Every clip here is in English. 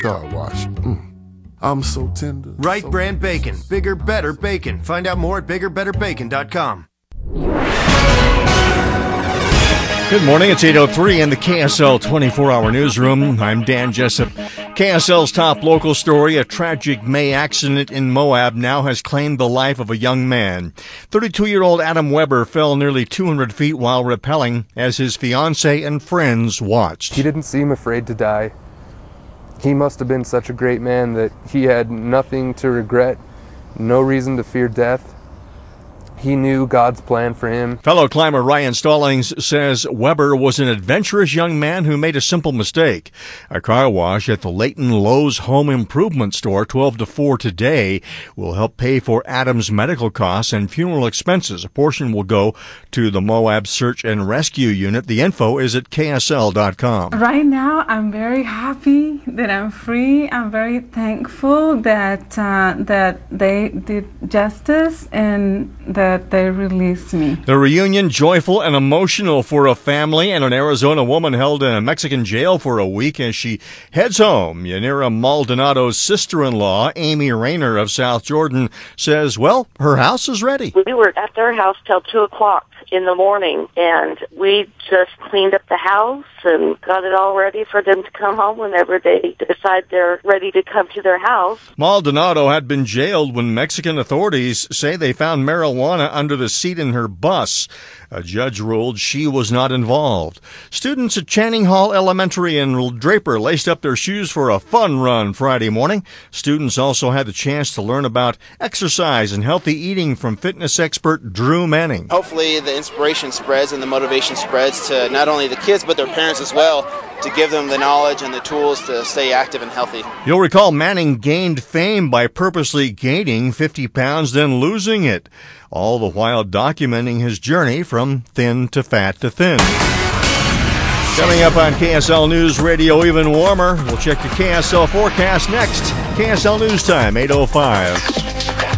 Car wash. I'm so tender. Right brand bacon. Bigger, better bacon. Find out more at biggerbetterbacon.com. Good morning. It's 8:03 in the KSL 24-hour newsroom. I'm Dan Jessup. KSL's top local story, a tragic May accident in Moab now has claimed the life of a young man. 32-year-old Adam Weber fell nearly 200 feet while rappelling as his fiancée and friends watched. He didn't seem afraid to die. He must have been such a great man that he had nothing to regret, no reason to fear death. He knew God's plan for him. Fellow climber Ryan Stallings says Weber was an adventurous young man who made a simple mistake. A car wash at the Layton Lowe's Home Improvement Store 12 to 4 today will help pay for Adam's medical costs and funeral expenses. A portion will go to the Moab Search and Rescue Unit. The info is at KSL.com. Right now, I'm very happy that I'm free. I'm very thankful that they did justice and that they released me. The reunion, joyful and emotional for a family and an Arizona woman held in a Mexican jail for a week as she heads home. Yanira Maldonado's sister-in-law, Amy Rayner of South Jordan, says, well, her house is ready. We were at their house till 2 o'clock in the morning, and we just cleaned up the house and got it all ready for them to come home whenever they decide they're ready to come to their house. Maldonado had been jailed when Mexican authorities say they found marijuana under the seat in her bus. A judge ruled she was not involved. Students at Channing Hall Elementary in Draper laced up their shoes for a fun run Friday morning. Students also had the chance to learn about exercise and healthy eating from fitness expert Drew Manning. Hopefully the inspiration spreads and the motivation spreads to not only the kids but their parents as well, to give them the knowledge and the tools to stay active and healthy. You'll recall Manning gained fame by purposely gaining 50 pounds, then losing it, all the while documenting his journey from thin to fat to thin. Coming up on KSL News Radio, even warmer. We'll check the KSL forecast next. KSL News Time, 8:05.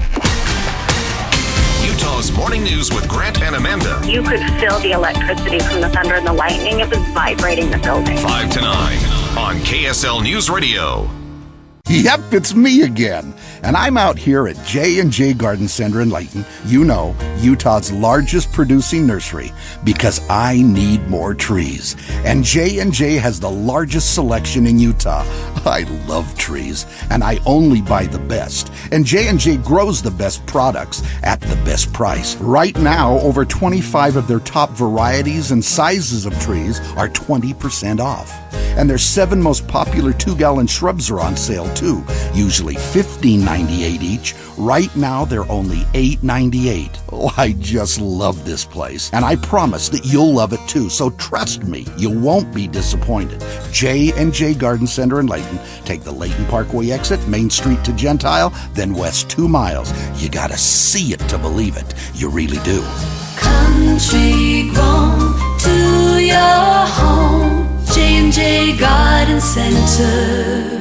Utah's Morning News with Grant and Amanda. You could feel the electricity from the thunder and the lightning. It was vibrating the building. 5 to 9 on KSL News Radio. Yep, it's me again. And I'm out here at J&J Garden Center in Layton, you know, Utah's largest producing nursery, because I need more trees. And J&J has the largest selection in Utah. I love trees, and I only buy the best. And J&J grows the best products at the best price. Right now, over 25 of their top varieties and sizes of trees are 20% off. And their 7 most popular 2-gallon shrubs are on sale too, usually $15.98 each. Right now, they're only $8.98. Oh, I just love this place, and I promise that you'll love it too. So trust me, you won't be disappointed. J&J Garden Center in Layton. Take the Layton Parkway exit, Main Street to Gentile, then west 2 miles. You gotta see it to believe it. You really do. Country grown to your home. J&J Garden Center.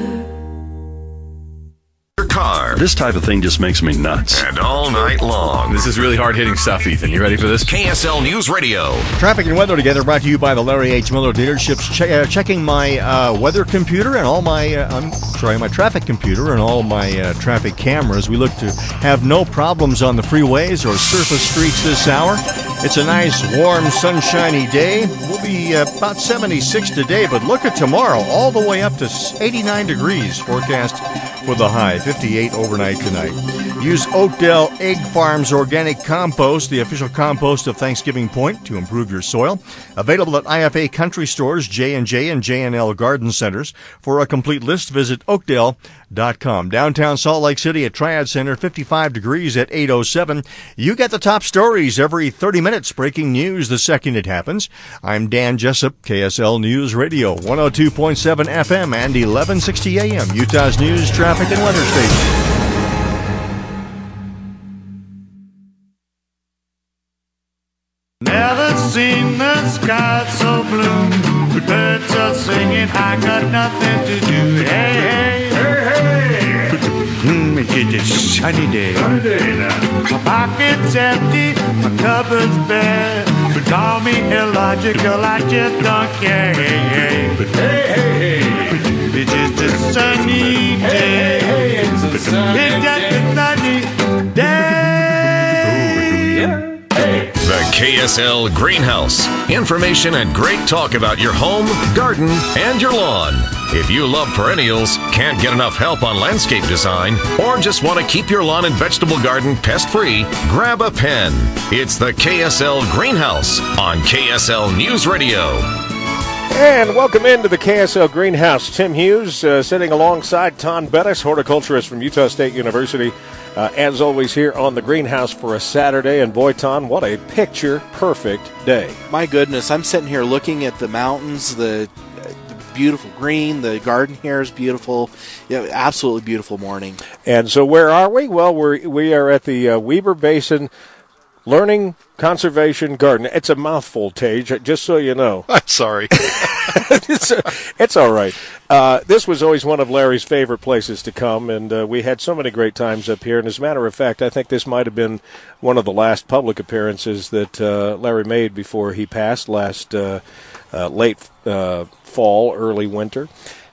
Your car. This type of thing just makes me nuts. And all night long. This is really hard-hitting stuff, Ethan. You ready for this? KSL News Radio. Traffic and weather together, brought to you by the Larry H. Miller dealerships. Checking my weather computer and all my, my traffic computer and all my traffic cameras. We look to have no problems on the freeways or surface streets this hour. It's a nice, warm, sunshiny day. We'll be about 76 today, but look at tomorrow, all the way up to 89 degrees forecast for the high, 58 overnight tonight. Use Oakdale Egg Farms Organic Compost, the official compost of Thanksgiving Point, to improve your soil. Available at IFA Country Stores, J&J, and J&L Garden Centers. For a complete list, visit Oakdale.com. Downtown Salt Lake City at Triad Center, 55 degrees at 8:07. You get the top stories every 30 minutes, breaking news the second it happens. I'm Dan Jessup, KSL News Radio, 102.7 FM and 1160 AM, Utah's news, traffic, and weather station. Never seen the sky so blue. The birds are singing, I got nothing to do. Hey, hey, hey, hey. It's a sunny day. Sunny day now. My pocket's empty, my cupboard's bare. But call me illogical, I just don't care. Hey, hey, hey, hey. It's just a sunny day. It's just a sunny day. The KSL Greenhouse. Information and great talk about your home, garden, and your lawn. If you love perennials, can't get enough help on landscape design, or just want to keep your lawn and vegetable garden pest-free, grab a pen. It's the KSL Greenhouse on KSL News Radio. And welcome into the KSL Greenhouse. Tim Hughes sitting alongside Ton Bettis, horticulturist from Utah State University. As always, here on the Greenhouse for a Saturday. And boy, Ton, what a picture-perfect day. My goodness, I'm sitting here looking at the mountains, the beautiful green, the garden here is beautiful. Yeah, absolutely beautiful morning. And so where are we? Well, we are at the Weber Basin Learning Conservation Garden. It's a mouthful, Tage, just so you know. I'm sorry. It's all right. This was always one of Larry's favorite places to come, and we had so many great times up here. And as a matter of fact, I think this might have been one of the last public appearances that Larry made before he passed last late fall, early winter.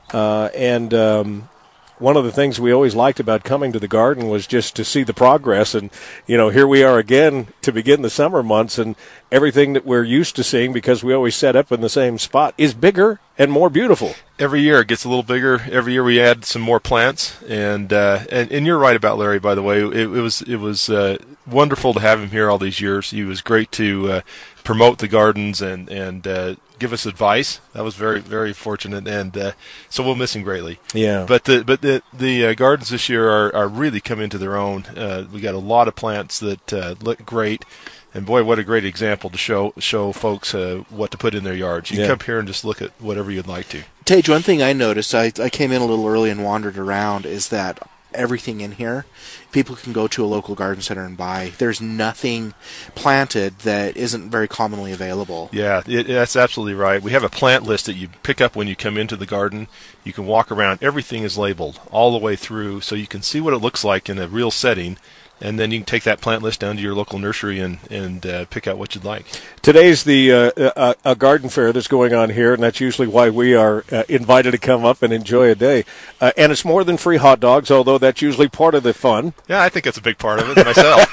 One of the things we always liked about coming to the garden was just to see the progress. And, you know, here we are again to begin the summer months, and everything that we're used to seeing, because we always set up in the same spot, is bigger and more beautiful. Every year it gets a little bigger. Every year we add some more plants. And you're right about Larry, by the way. It was wonderful to have him here all these years. He was great to promote the gardens and give us advice. That was very, very fortunate, and so we'll miss him greatly. Yeah. But the gardens this year are really coming into their own. We got a lot of plants that look great, and boy, what a great example to show folks what to put in their yards. You can come here and just look at whatever you'd like to. Tage, one thing I noticed, I came in a little early and wandered around, is that everything in here, people can go to a local garden center and buy. There's nothing planted that isn't very commonly available. Yeah, that's absolutely right. We have a plant list that you pick up when you come into the garden. You can walk around. Everything is labeled all the way through, so you can see what it looks like in a real setting. And then you can take that plant list down to your local nursery and pick out what you'd like. Today's a garden fair that's going on here, and that's usually why we are invited to come up and enjoy a day. And it's more than free hot dogs, although that's usually part of the fun. Yeah, I think that's a big part of it myself.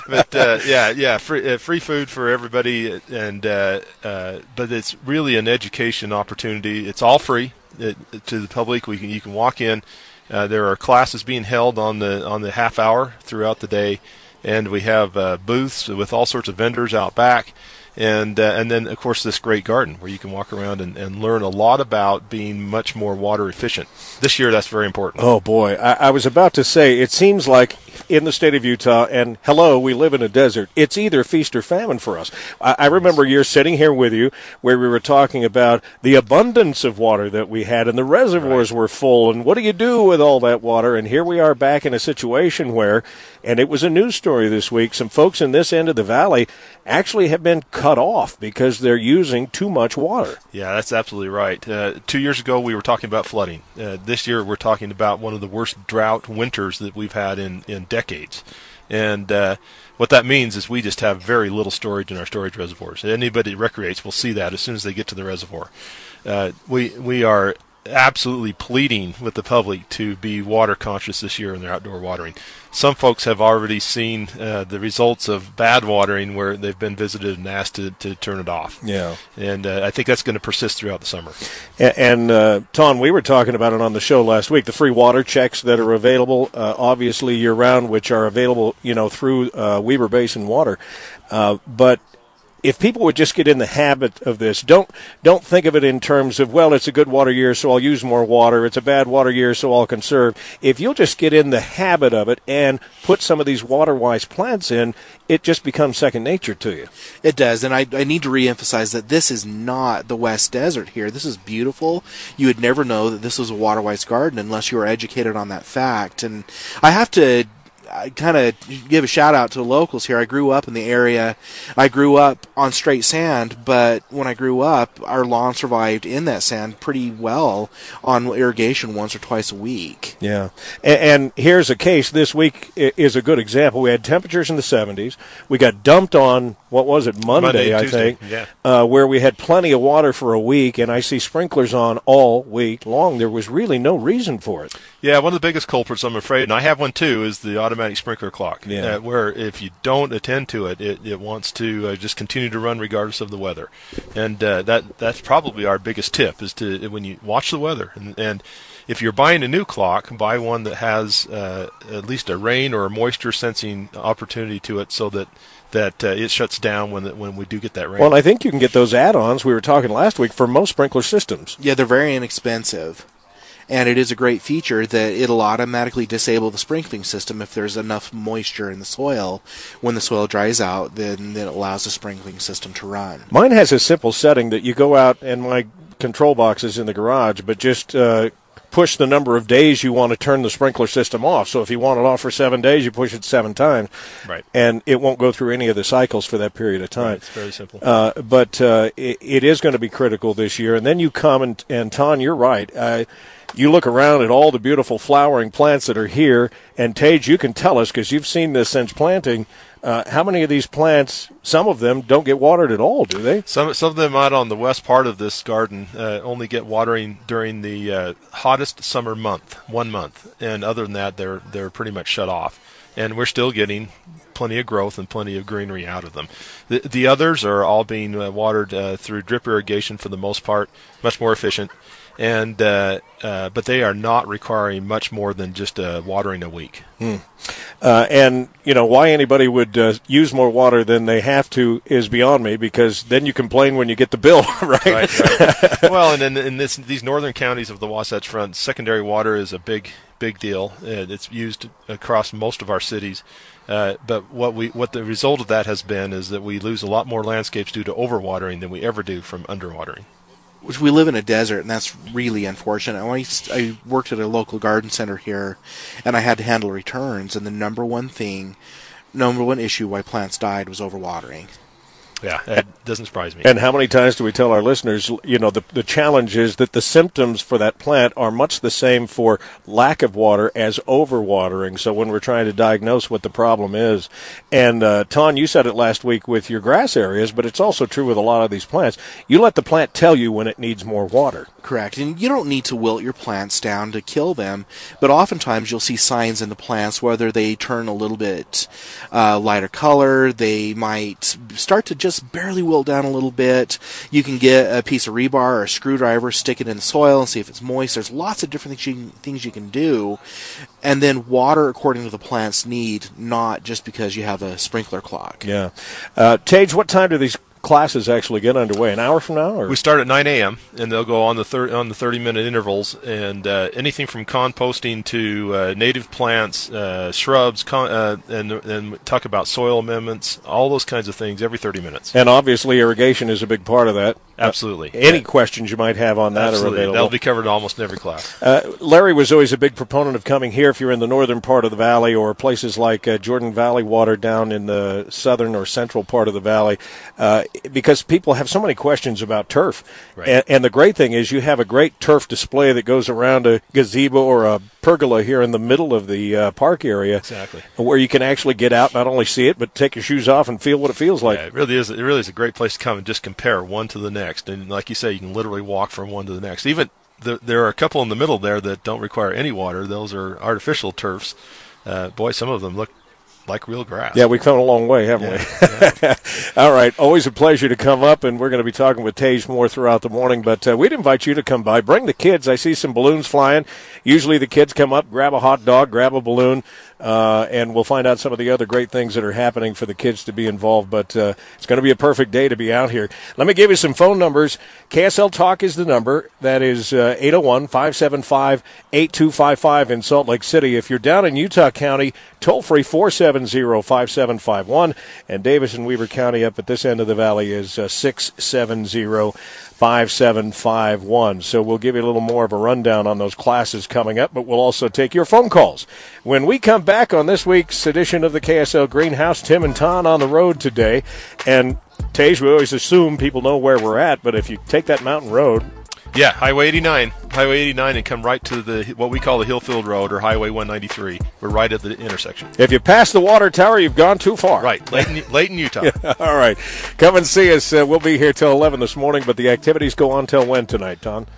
but free food for everybody, and but it's really an education opportunity. It's all free to the public. You can walk in. There are classes being held on the half hour throughout the day, and we have booths with all sorts of vendors out back, and then of course this great garden where you can walk around and learn a lot about being much more water efficient. This year that's very important. Oh boy, I was about to say, it seems like in the state of Utah, and hello, we live in a desert, it's either feast or famine for us. I remember years sitting here with you where we were talking about the abundance of water that we had, and the reservoirs were full, and what do you do with all that water? And here we are back in a situation where, and it was a news story this week, some folks in this end of the valley actually have been cut off because they're using too much water. Yeah, that's absolutely right. 2 years ago we were talking about flooding. This year we're talking about one of the worst drought winters that we've had in decades. And what that means is we just have very little storage in our storage reservoirs. Anybody that recreates will see that as soon as they get to the reservoir. We are absolutely pleading with the public to be water conscious this year in their outdoor watering. Some folks have already seen the results of bad watering where they've been visited and asked to turn it off. Yeah. And I think that's going to persist throughout the summer. And Ton, we were talking about it on the show last week, the free water checks that are available, obviously year-round, which are available, through Weber Basin Water. But if people would just get in the habit of this, don't think of it in terms of, well, it's a good water year, so I'll use more water. It's a bad water year, so I'll conserve. If you'll just get in the habit of it and put some of these water-wise plants in, it just becomes second nature to you. It does, and I need to reemphasize that this is not the West Desert here. This is beautiful. You would never know that this was a water-wise garden unless you were educated on that fact. And I have to I kind of give a shout out to the locals here. I grew up in the area. I grew up on straight sand, but when I grew up, our lawn survived in that sand pretty well on irrigation once or twice a week. Yeah. And here's a case. This week is a good example. We had temperatures in the 70s. We got dumped on, what was it, Monday I Tuesday. think, where we had plenty of water for a week, and I see sprinklers on all week long. There was really no reason for it. Yeah, one of the biggest culprits, I'm afraid, and I have one too, is the automatic sprinkler clock. Yeah. Where if you don't attend to it, it wants to just continue to run regardless of the weather. And that's probably our biggest tip, is to, when you watch the weather, and if you're buying a new clock, buy one that has at least a rain or a moisture sensing opportunity to it, so that it shuts down when we do get that rain. Well, I think you can get those add-ons we were talking last week for most sprinkler systems. Yeah, they're very inexpensive. And it is a great feature that it'll automatically disable the sprinkling system if there's enough moisture in the soil. When the soil dries out, then it allows the sprinkling system to run. Mine has a simple setting that you go out, and my control box is in the garage, but just push the number of days you want to turn the sprinkler system off. So if you want it off for 7 days, you push it 7 times. Right. And it won't go through any of the cycles for that period of time. Right, it's very simple. But it is going to be critical this year. And then you come, and Ton, you're right. You look around at all the beautiful flowering plants that are here, and Tage, you can tell us, because you've seen this since planting, how many of these plants, some of them, don't get watered at all, do they? Some of them out on the west part of this garden only get watering during the hottest summer month, 1 month. And other than that, they're pretty much shut off. And we're still getting plenty of growth and plenty of greenery out of them. The others are all being watered through drip irrigation for the most part, much more efficient. And but they are not requiring much more than just watering a week. And why anybody would use more water than they have to is beyond me, because then you complain when you get the bill, right? Right. Well, and in these northern counties of the Wasatch Front, secondary water is a big deal. It's used across most of our cities. But what the result of that has been is that we lose a lot more landscapes due to overwatering than we ever do from underwatering. Which we live in a desert, and that's really unfortunate. I worked at a local garden center here, and I had to handle returns, and the number one issue why plants died was overwatering. Yeah, it doesn't surprise me. And how many times do we tell our listeners, the challenge is that the symptoms for that plant are much the same for lack of water as overwatering. So when we're trying to diagnose what the problem is, and Ton, you said it last week with your grass areas, but it's also true with a lot of these plants. You let the plant tell you when it needs more water. Correct. And you don't need to wilt your plants down to kill them, but oftentimes you'll see signs in the plants, whether they turn a little bit lighter color, they might start to just barely wilt down a little bit. You can get a piece of rebar or a screwdriver, stick it in the soil and see if it's moist. There's lots of different things you can do. And then water according to the plant's need, not just because you have a sprinkler clock. Yeah. Tage, what time do these classes actually get underway? An hour from now? Or? We start at 9 a.m. and they'll go on the 30-minute intervals, and anything from composting to native plants, shrubs, and talk about soil amendments, all those kinds of things every 30 minutes. And obviously irrigation is a big part of that. Absolutely. Any questions you might have on that Absolutely. are available. That'll be covered in almost every class. Larry was always a big proponent of coming here if you're in the northern part of the valley, or places like Jordan Valley water down in the southern or central part of the valley, because people have so many questions about turf. Right. And the great thing is you have a great turf display that goes around a gazebo or a pergola here in the middle of the park area. Exactly. Where you can actually get out, not only see it, but take your shoes off and feel what it feels like. Yeah, it really is a great place to come and just compare one to the next. And like you say, you can literally walk from one to the next. Even there are a couple in the middle there that don't require any water. Those are artificial turfs. Boy, some of them look like real grass. Yeah, we've come a long way, haven't we? Yeah. All right, always a pleasure to come up, and we're going to be talking with Tage more throughout the morning, but we'd invite you to come by. Bring the kids. I see some balloons flying. Usually the kids come up, grab a hot dog, grab a balloon, and we'll find out some of the other great things that are happening for the kids to be involved, but it's going to be a perfect day to be out here. Let me give you some phone numbers. KSL Talk is the number. That is 801-575-8255 in Salt Lake City. If you're down in Utah County, toll-free 470 670-5751. And Davis and Weber County up at this end of the valley is 670-5751. So we'll give you a little more of a rundown on those classes coming up, but we'll also take your phone calls. When we come back on this week's edition of the KSL Greenhouse, Tim and Ton on the road today. And Tage, we always assume people know where we're at, but if you take that mountain road... Yeah, Highway 89, and come right to what we call the Hillfield Road or Highway 193. We're right at the intersection. If you pass the water tower, you've gone too far. Right, Layton, Utah. All right, come and see us. We'll be here till 11 this morning, but the activities go on till when tonight, Ton?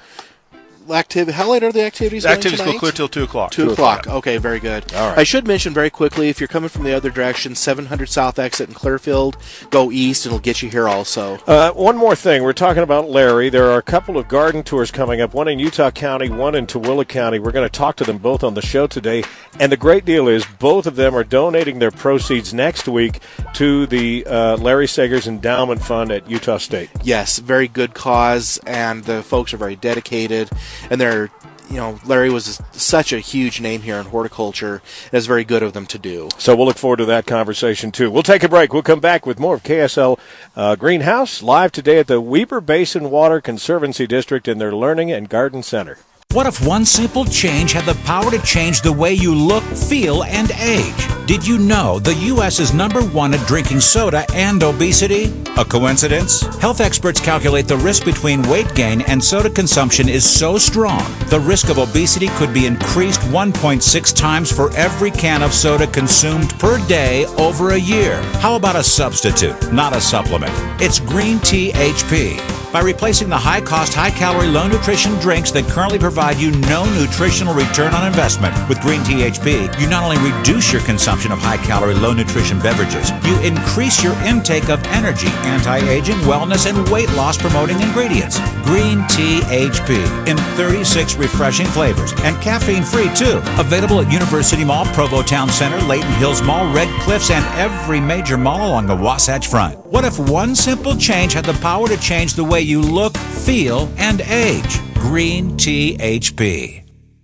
How late are the activities? The activities go clear till 2 o'clock. 2 o'clock. Okay, very good. All right. I should mention very quickly, if you're coming from the other direction, 700 South exit in Clearfield, go east, and it'll get you here also. One more thing. We're talking about Larry. There are a couple of garden tours coming up, one in Utah County, one in Tooele County. We're going to talk to them both on the show today. And the great deal is both of them are donating their proceeds next week to the Larry Sagers Endowment Fund at Utah State. Yes, very good cause, and the folks are very dedicated. And they're, Larry was such a huge name here in horticulture. And it's very good of them to do. So we'll look forward to that conversation, too. We'll take a break. We'll come back with more of KSL Greenhouse, live today at the Weber Basin Water Conservancy District in their Learning and Garden Center. What if one simple change had the power to change the way you look, feel, and age? Did you know the U.S. is #1 at drinking soda and obesity? A coincidence? Health experts calculate the risk between weight gain and soda consumption is so strong, the risk of obesity could be increased 1.6 times for every can of soda consumed per day over a year. How about a substitute, not a supplement? It's Green Tea HP. By replacing the high-cost, high-calorie, low-nutrition drinks that currently provide you no nutritional return on investment, with Green Tea HP, you not only reduce your consumption of high-calorie, low-nutrition beverages, you increase your intake of energy, anti-aging, wellness, and weight loss-promoting ingredients. Green Tea HP in 36 refreshing flavors and caffeine-free, too. Available at University Mall, Provo Town Center, Layton Hills Mall, Red Cliffs, and every major mall along the Wasatch Front. What if one simple change had the power to change the way you look, feel, and age? Green Tea HP.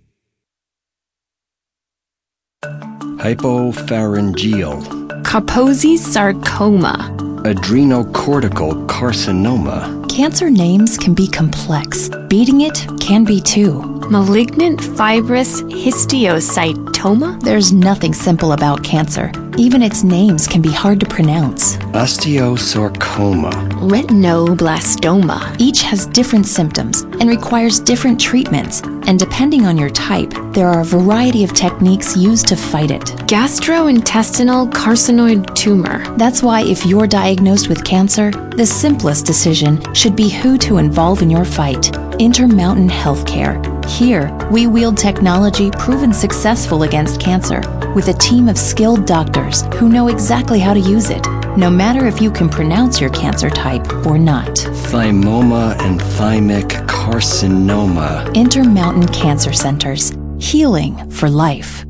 Hypopharyngeal, Kaposi sarcoma, adrenocortical carcinoma. Cancer names can be complex. Beating it can be too. Malignant fibrous histiocytoma? There's nothing simple about cancer. Even its names can be hard to pronounce. Osteosarcoma, retinoblastoma. Each has different symptoms and requires different treatments. And depending on your type, there are a variety of techniques used to fight it. Gastrointestinal carcinoid tumor. That's why if you're diagnosed with cancer, the simplest decision should be who to involve in your fight. Intermountain Healthcare. Here, we wield technology proven successful against cancer with a team of skilled doctors who know exactly how to use it, no matter if you can pronounce your cancer type or not. thymoma and thymic carcinoma. Intermountain Cancer Centers. Healing for life.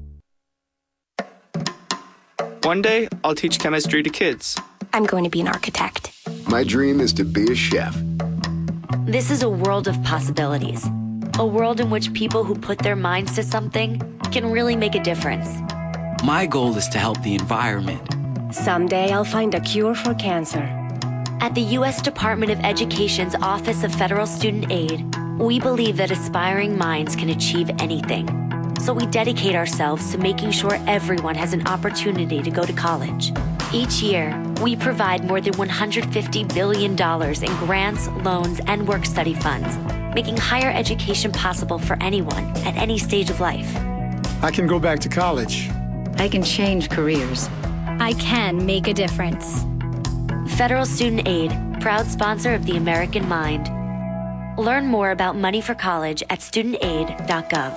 One day, I'll teach chemistry to kids. I'm going to be an architect. My dream is to be a chef. This is a world of possibilities. A world in which people who put their minds to something can really make a difference. My goal is to help the environment. Someday I'll find a cure for cancer. At the U.S. Department of Education's Office of Federal Student Aid, we believe that aspiring minds can achieve anything. So we dedicate ourselves to making sure everyone has an opportunity to go to college. Each year, we provide more than $150 billion in grants, loans, and work-study funds, making higher education possible for anyone at any stage of life. I can go back to college. I can change careers. I can make a difference. Federal Student Aid, proud sponsor of the American Mind. Learn more about money for college at studentaid.gov.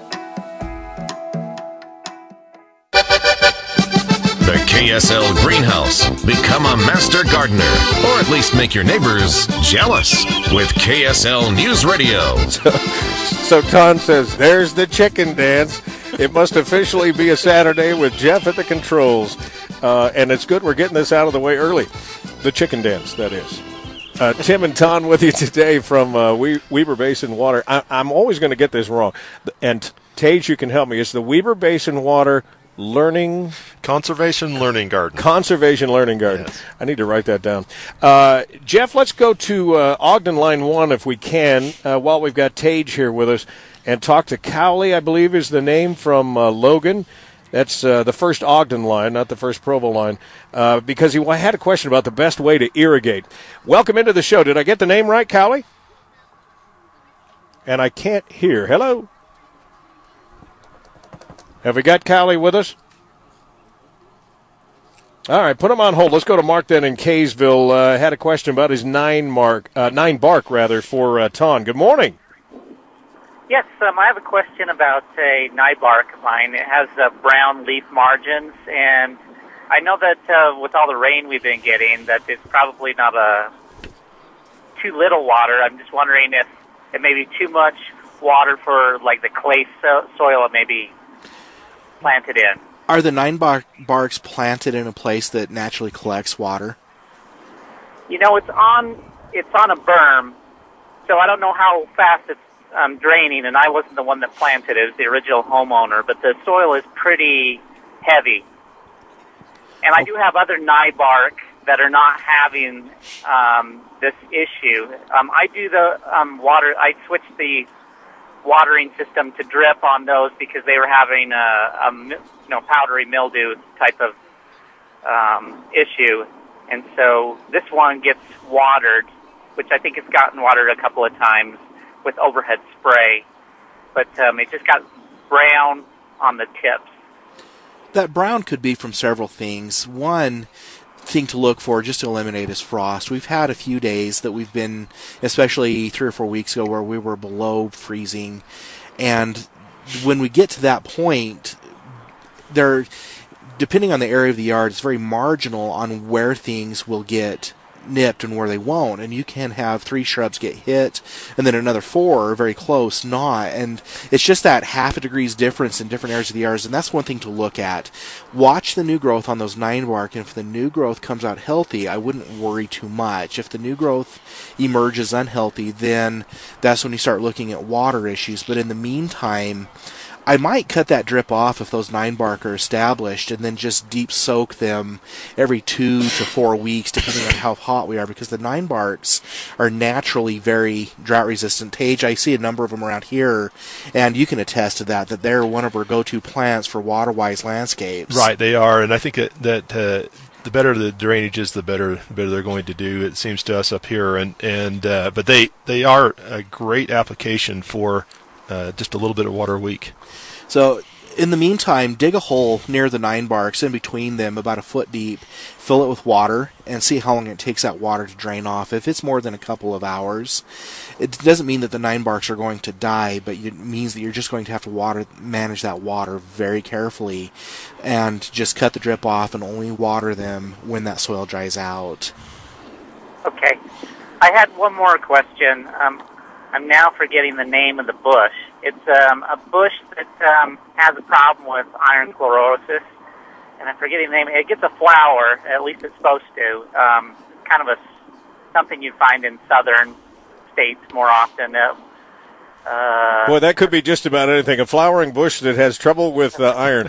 The KSL Greenhouse. Become a master gardener, or at least make your neighbors jealous with KSL News Radio. So Ton says, there's the chicken dance. It must officially be a Saturday with Jeff at the controls. And it's good we're getting this out of the way early. The chicken dance, that is. Tim and Ton with you today from Weber Basin Water. I'm always going to get this wrong. And Tage, you can help me. It's the Weber Basin Water Learning Conservation Learning Garden. Conservation Learning Garden. Yes. I need to write that down. Jeff, let's go to Ogden Line 1 if we can, while we've got Tage here with us, and talk to Cowley, I believe is the name, from Logan. That's the first Ogden line, not the first Provo line, because he had a question about the best way to irrigate. Welcome into the show. Did I get the name right, Cowley? And I can't hear. Hello? Have we got Cowley with us? All right, put him on hold. Let's go to Mark then in Kaysville. Had a question about his 9 bark for Ton. Good morning. Yes, I have a question about a Nybark of mine. It has brown leaf margins, and I know that with all the rain we've been getting, that it's probably not too little water. I'm just wondering if it may be too much water for like the clay soil it may be planted in. Are the 9-barks planted in a place that naturally collects water? You know, it's on a berm, so I don't know how fast it's draining, and I wasn't the one that planted it. It was the original homeowner, but the soil is pretty heavy. And I do have other Nybark that are not having this issue. I do the water. I switched the watering system to drip on those because they were having a powdery mildew type of issue, and so this one gets watered, which I think it's gotten watered a couple of times with overhead spray, but it just got brown on the tips. That brown could be from several things. One thing to look for, just to eliminate, is frost. We've had a few days that we've been, especially 3 or 4 weeks ago, where we were below freezing, and when we get to that point, depending on the area of the yard, it's very marginal on where things will get nipped and where they won't, and you can have 3 shrubs get hit and then another 4 very close not, and it's just that half a degree's difference in different areas of the yards, and that's one thing to look at. Watch the new growth on those 9-bark, and if the new growth comes out healthy, I wouldn't worry too much. If the new growth emerges unhealthy, then that's when you start looking at water issues. But in the meantime, I might cut that drip off if those 9-bark are established, and then just deep soak them every 2 to 4 weeks, depending on how hot we are, because the 9-barks are naturally very drought resistant. Tage, I see a number of them around here, and you can attest to that they're one of our go-to plants for water-wise landscapes. Right, they are, and I think that the better the drainage is, the better they're going to do. It seems to us up here, but they are a great application for just a little bit of water a week. So in the meantime, dig a hole near the 9-barks, in between them, about a foot deep, fill it with water, and see how long it takes that water to drain off. If it's more than a couple of hours, it doesn't mean that the 9-barks are going to die, but it means that you're just going to have to manage that water very carefully, and just cut the drip off and only water them when that soil dries out. Okay. I had one more question. I'm now forgetting the name of the bush. It's a bush that has a problem with iron chlorosis, and I'm forgetting the name. It gets a flower, at least it's supposed to. Kind of something you find in southern states more often. Boy, that could be just about anything. A flowering bush that has trouble with iron.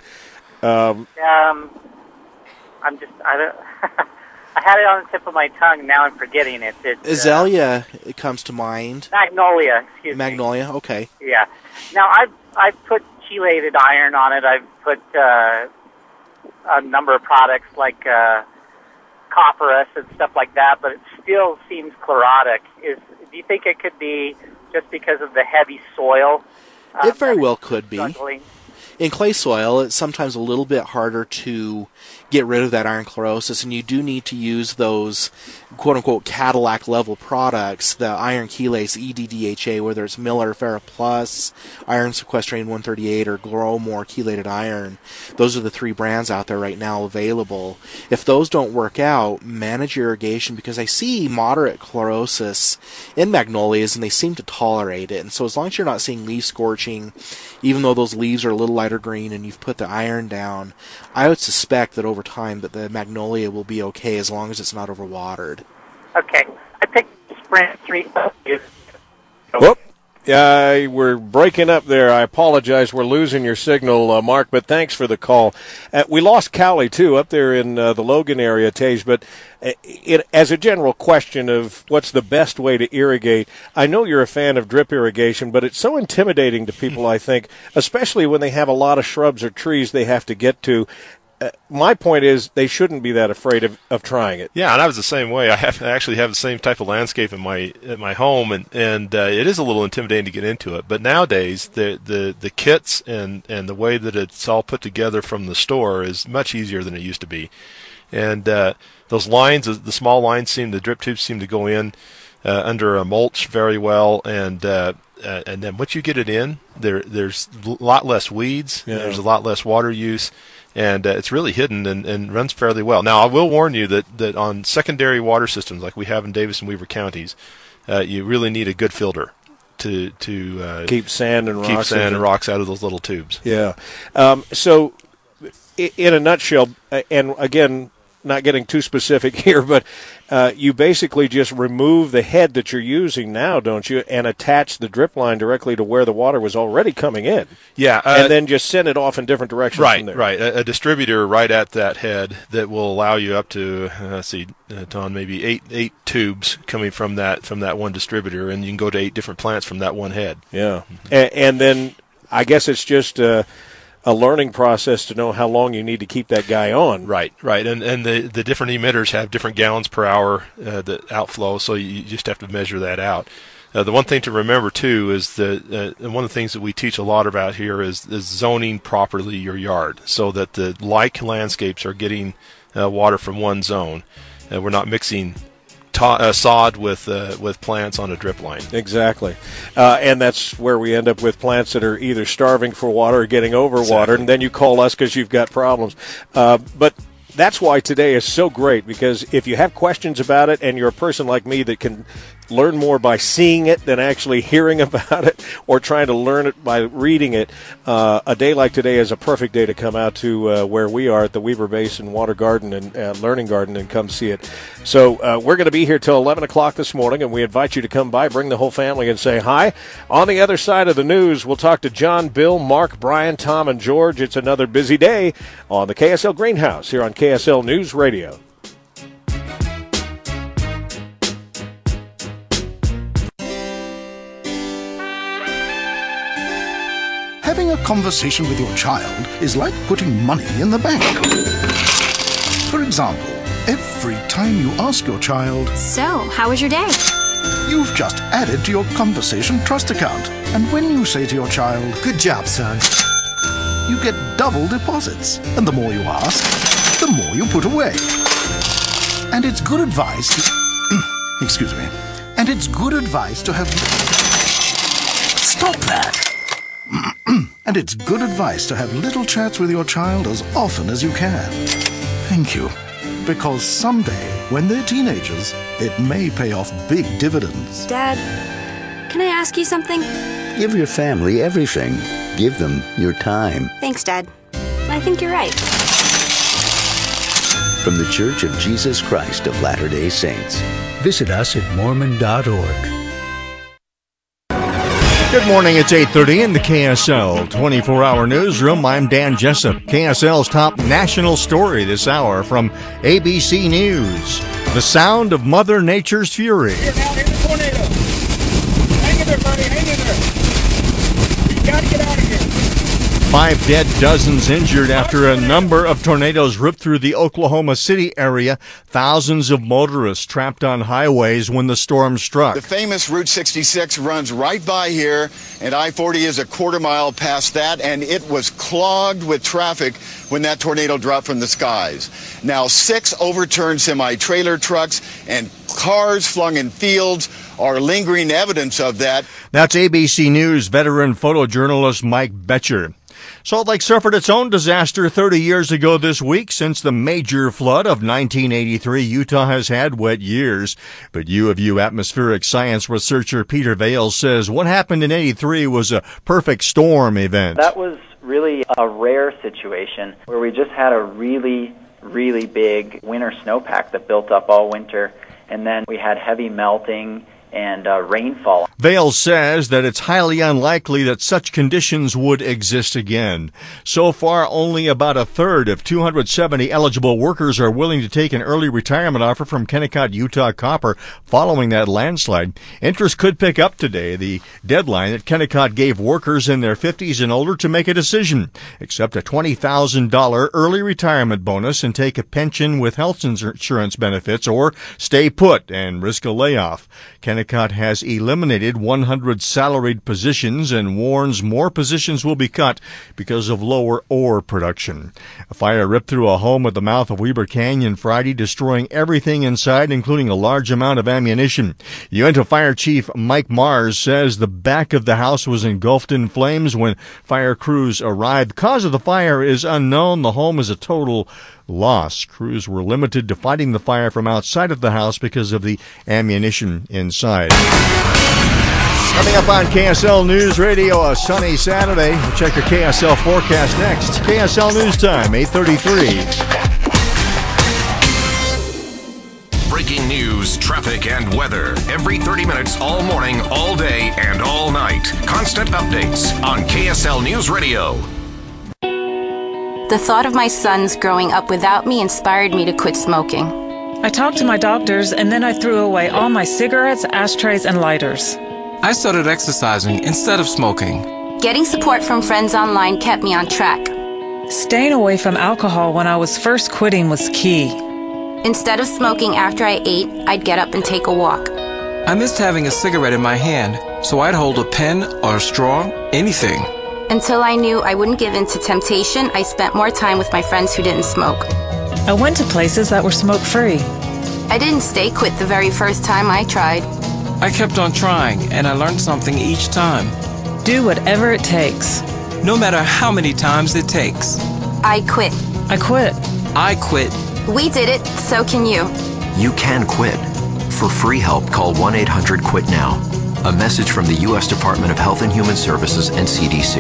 I had it on the tip of my tongue. Now I'm forgetting it. Azalea, it comes to mind. Magnolia, excuse me. Magnolia, okay. Yeah. Now, I've put chelated iron on it. I've put a number of products like copperus and stuff like that, but it still seems chlorotic. Do you think it could be just because of the heavy soil? It very well could be. Struggling? In clay soil, it's sometimes a little bit harder to get rid of that iron chlorosis, and you do need to use those quote-unquote Cadillac-level products, the iron chelase, EDDHA, whether it's Miller FerroPlus, Iron Sequestrating 138, or Growmore chelated iron. Those are the 3 brands out there right now available. If those don't work out, manage your irrigation, because I see moderate chlorosis in magnolias, and they seem to tolerate it. And so as long as you're not seeing leaf scorching, even though those leaves are a little lighter green and you've put the iron down, I would suspect that over time that the magnolia will be okay as long as it's not overwatered. Okay. I picked Sprint 3. Whoop. We're breaking up there. I apologize. We're losing your signal, Mark, but thanks for the call. We lost Callie, too, up there in the Logan area, Tage, but as a general question of what's the best way to irrigate, I know you're a fan of drip irrigation, but it's so intimidating to people, I think, especially when they have a lot of shrubs or trees they have to get to. My point is they shouldn't be that afraid of trying it. Yeah, and I was the same way. I actually have the same type of landscape in my home, and it is a little intimidating to get into it. But nowadays, the kits and the way that it's all put together from the store is much easier than it used to be. And those lines, the small lines, the drip tubes seem to go in under a mulch very well, and then once you get it in, there's a lot less weeds. Yeah. There's a lot less water use. And it's really hidden and runs fairly well. Now, I will warn you that on secondary water systems like we have in Davis and Weaver counties, you really need a good filter to keep sand and rocks out of those little tubes. Yeah. So, in a nutshell, and again, not getting too specific here, but you basically just remove the head that you're using now, don't you, and attach the drip line directly to where the water was already coming in. Yeah. And then just send it off in different directions from there. Right. A distributor right at that head that will allow you up to, Tom, maybe eight tubes coming from that one distributor, and you can go to 8 different plants from that one head. Yeah. And then I guess it's just a learning process to know how long you need to keep that guy on. Right. And the different emitters have different gallons per hour the outflow, so you just have to measure that out. The one thing to remember, too, is that one of the things that we teach a lot about here is zoning properly your yard so that the like landscapes are getting water from one zone. We're not mixing sod with plants on a drip line. Exactly. And that's where we end up with plants that are either starving for water or getting overwatered, and then you call us because you've got problems. But that's why today is so great, because if you have questions about it and you're a person like me that can learn more by seeing it than actually hearing about it or trying to learn it by reading it, a day like today is a perfect day to come out to where we are at the Weaver Basin Water Garden and Learning Garden and come see it. So we're going to be here till 11 o'clock this morning, and we invite you to come by, bring the whole family, and say hi. On the other side of the news, we'll talk to John, Bill, Mark, Brian, Tom, and George. It's another busy day on the KSL Greenhouse here on KSL News Radio. Having a conversation with your child is like putting money in the bank. For example, every time you ask your child, "So, how was your day?" you've just added to your conversation trust account. And when you say to your child, "Good job, son," you get double deposits. And the more you ask, the more you put away. And it's good advice excuse me. And it's good advice to have... Stop that! And it's good advice to have little chats with your child as often as you can. Thank you. Because someday, when they're teenagers, it may pay off big dividends. Dad, can I ask you something? Give your family everything. Give them your time. Thanks, Dad. I think you're right. From the Church of Jesus Christ of Latter-day Saints. Visit us at Mormon.org. Good morning, it's 8:30 in the KSL 24-hour newsroom. I'm Dan Jessup. KSL's top national story this hour from ABC News. The sound of Mother Nature's fury. Here now, here's a tornado. Hang in there, buddy, hang in there. You gotta get out of here. 5 dead, dozens injured after a number of tornadoes ripped through the Oklahoma City area. Thousands of motorists trapped on highways when the storm struck. The famous Route 66 runs right by here, and I-40 is a quarter mile past that, and it was clogged with traffic when that tornado dropped from the skies. Now, 6 overturned semi-trailer trucks and cars flung in fields are lingering evidence of that. That's ABC News veteran photojournalist Mike Betcher. Salt Lake suffered its own disaster 30 years ago this week. Since the major flood of 1983, Utah has had wet years. But U of U atmospheric science researcher Peter Vale says what happened in 83 was a perfect storm event. That was really a rare situation where we just had a really big winter snowpack that built up all winter, and then we had heavy melting and rainfall. Vail says that it's highly unlikely that such conditions would exist again. So far, only about a third of 270 eligible workers are willing to take an early retirement offer from Kennecott Utah Copper following that landslide. Interest could pick up today, the deadline that Kennecott gave workers in their 50s and older to make a decision. Accept a $20,000 early retirement bonus and take a pension with health insurance benefits, or stay put and risk a layoff. Kennecott has eliminated 100 salaried positions and warns more positions will be cut because of lower ore production. A fire ripped through a home at the mouth of Weber Canyon Friday, destroying everything inside, including a large amount of ammunition. Uinta Fire Chief Mike Mars says the back of the house was engulfed in flames when fire crews arrived. The cause of the fire is unknown. The home is a total loss. Crews were limited to fighting the fire from outside of the house because of the ammunition inside. Coming up on KSL News Radio, a sunny Saturday. We'll check your KSL forecast next. KSL News Time, 8:33. Breaking news, traffic, and weather. Every 30 minutes, all morning, all day, and all night. Constant updates on KSL News Radio. The thought of my sons growing up without me inspired me to quit smoking. I talked to my doctors, and then I threw away all my cigarettes, ashtrays, and lighters. I started exercising instead of smoking. Getting support from friends online kept me on track. Staying away from alcohol when I was first quitting was key. Instead of smoking after I ate, I'd get up and take a walk. I missed having a cigarette in my hand, so I'd hold a pen or a straw, anything. Until I knew I wouldn't give in to temptation, I spent more time with my friends who didn't smoke. I went to places that were smoke-free. I didn't stay quit the very first time I tried. I kept on trying, and I learned something each time. Do whatever it takes. No matter how many times it takes. I quit. I quit. I quit. We did it, so can you. You can quit. For free help, call 1-800-QUIT-NOW. A message from the U.S. Department of Health and Human Services and CDC.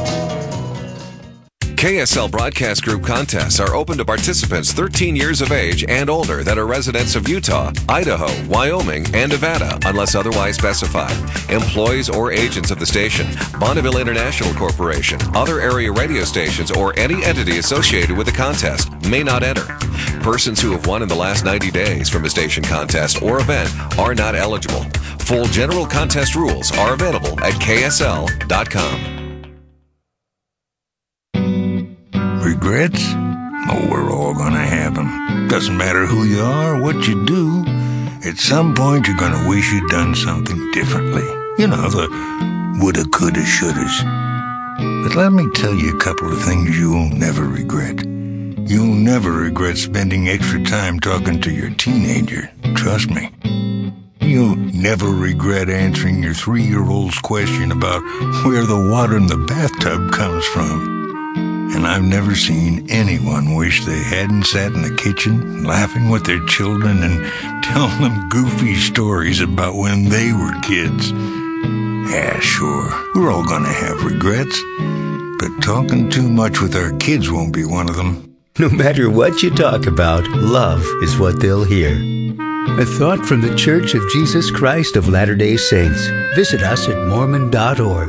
KSL Broadcast Group contests are open to participants 13 years of age and older that are residents of Utah, Idaho, Wyoming, and Nevada, unless otherwise specified. Employees or agents of the station, Bonneville International Corporation, other area radio stations, or any entity associated with the contest may not enter. Persons who have won in the last 90 days from a station contest or event are not eligible. Full general contest rules are available at ksl.com. Regrets? Oh, we're all gonna have them. Doesn't matter who you are or what you do. At some point, you're gonna wish you'd done something differently. You know, the woulda, coulda, shouldas. But let me tell you a couple of things you'll never regret. You'll never regret spending extra time talking to your teenager. Trust me. You'll never regret answering your 3-year-old's question about where the water in the bathtub comes from. And I've never seen anyone wish they hadn't sat in the kitchen laughing with their children and telling them goofy stories about when they were kids. Yeah, sure, we're all gonna have regrets, but talking too much with our kids won't be one of them. No matter what you talk about, love is what they'll hear. A thought from the Church of Jesus Christ of Latter-day Saints. Visit us at Mormon.org.